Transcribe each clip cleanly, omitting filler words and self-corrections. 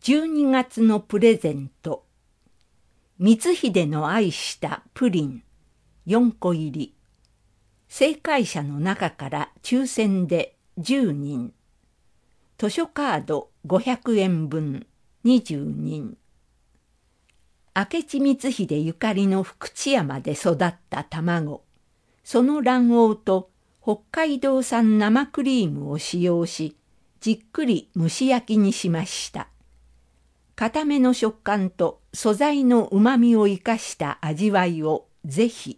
12月のプレゼント。光秀の愛したプリン4個入り。正解者の中から抽選で10人。図書カード500円分20人。明智光秀ゆかりの福知山で育った卵。その卵黄と北海道産生クリームを使用し、じっくり蒸し焼きにしました。固めの食感と素材のうまみを生かした味わいをぜひ。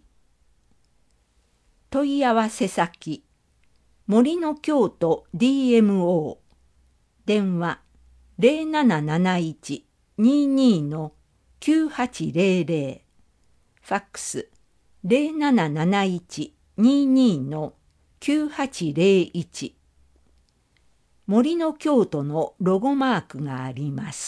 問い合わせ先、森の京都 DMO、電話 0771-22-9800、ファックス 0771-22-9801、森の京都のロゴマークがあります。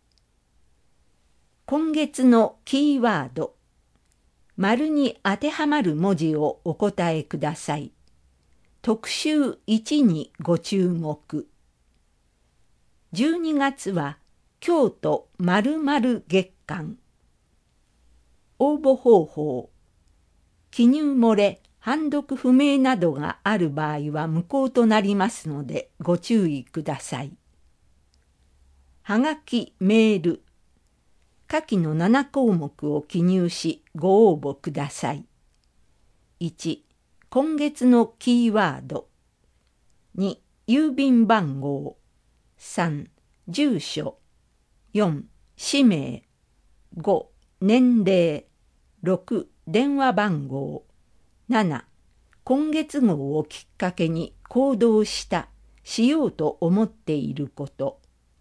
今月のキーワード、丸に当てはまる文字をお答えください。特集1にご注目。12月は京都〇〇月間。応募方法、記入漏れ、判読不明などがある場合は無効となりますのでご注意ください。はがき、メール、下記の7項目を記入しご応募ください。1、今月のキーワード。2、郵便番号。3、住所。4、氏名。5、年齢。6、電話番号。7、今月号をきっかけに行動した、しようと思っていること。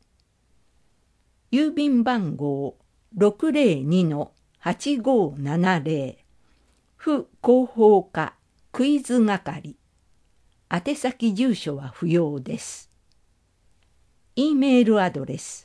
郵便番号602-8570、府広報課クイズ係。宛先住所は不要です。E メールアドレス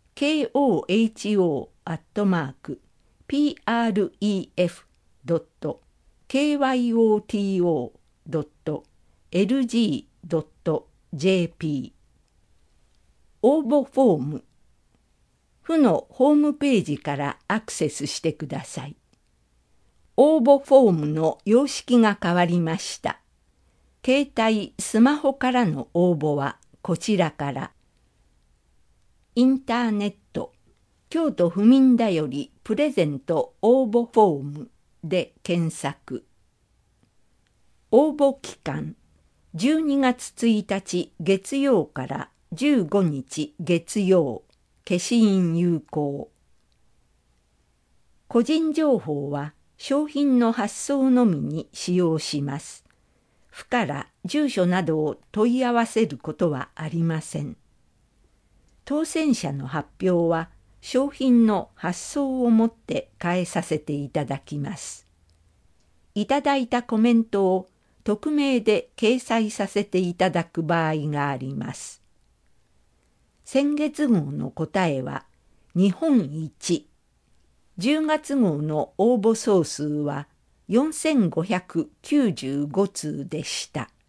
koho@kyoto.lg.jp。 応募フォーム、府のホームページからアクセスしてください。応募フォームの様式が変わりました。携帯・スマホからの応募はこちらから。インターネット、京都府民だよりプレゼント応募フォームで検索。応募期間、12月1日月曜から15日月曜、消印有効。個人情報は商品の発送のみに使用します。府から住所などを問い合わせることはありません。当選者の発表は商品の発送をもって返させていただきます。いただいたコメントを匿名で掲載させていただく場合があります。先月号の答えは日本一。10月号の応募総数は4595通でした。